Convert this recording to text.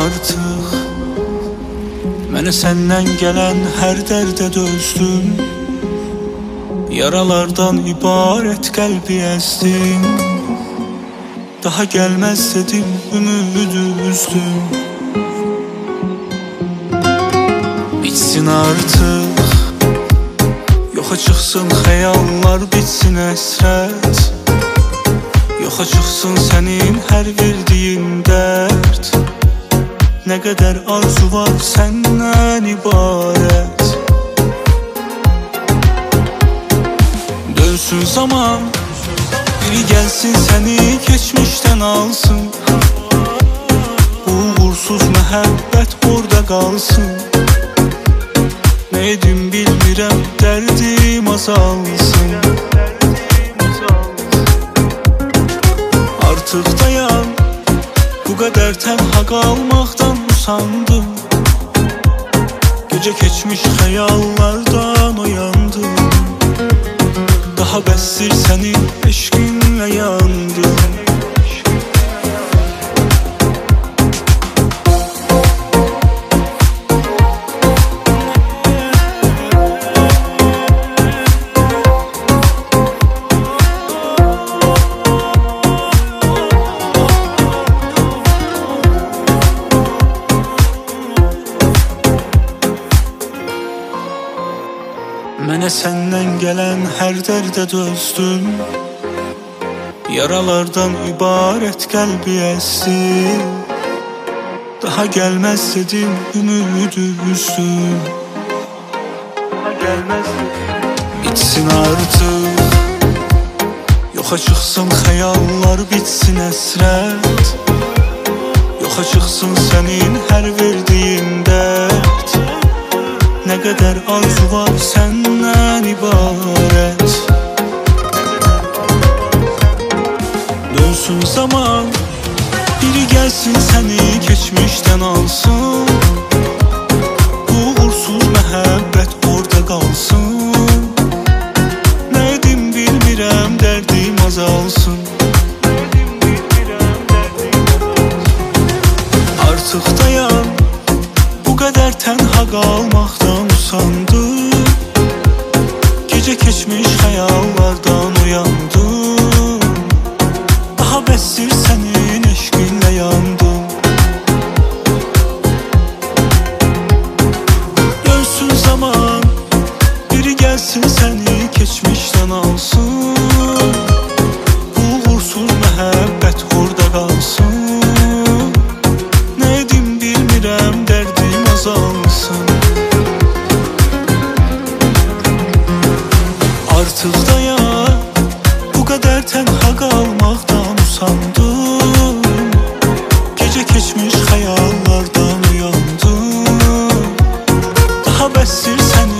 artıq. Mənə səndən gələn hər dərdə dözdüm. Yaralardan ibarət qəlbi əzdin. Daha gəlməz dedim, ümidi üzdüm. Bitsin artıq, yoxa çıxsın xəyallar, bitsin əsrət. Yoxa çıxsın sənin hər verdiyin dərd. Nə qədər arzu var səndən ibarət. Dönsün zaman, biri gəlsin səni keçmişdən alsın. Uğursuz məhəbbət orada qalsın. Nə edim bilmirəm, dərdim azalsın. Artıq dayan, bu qədər tənha qalmaqdan usandım. Gecə keçmiş xəyallardan oyandım. Daha bəsdir sənin eşqinlə yandım. Mənə səndən gələn hər dərdə dözdüm. Yaralardan ibarət qəlbi əzdim. Daha gəlməz dedim, ümidi üzdüm. Bitsin artıq, yoxa çıxsın xəyallar, bitsin əsrət. Yoxa çıxsın sənin hər verdiyin dərd. Nə qədər arzu var səndən ibarət. Dönsün zaman, biri gəlsin səni keçmişdən alsın. Uğursuz məhəbbət orada qalsın. Nə edim bilmirəm, dərdim azalsın. Artıq dayan, bu qədər tənha qalmaqdan usandım. Gecə keçmiş xəyallardan uyandım. Daha bəsdir sənin eşqinlə yandım. Dönsün zaman, biri gəlsin səni keçmişdən alsın. Uğursuz məhəbbət orada qalsın. Nə edim bilmirəm, dərdim azalsın. Artıq dayan, bu qədər tənha qalmaqdan usandım. Gecə keçmiş xəyallardan uyandım. Daha bəsdir səni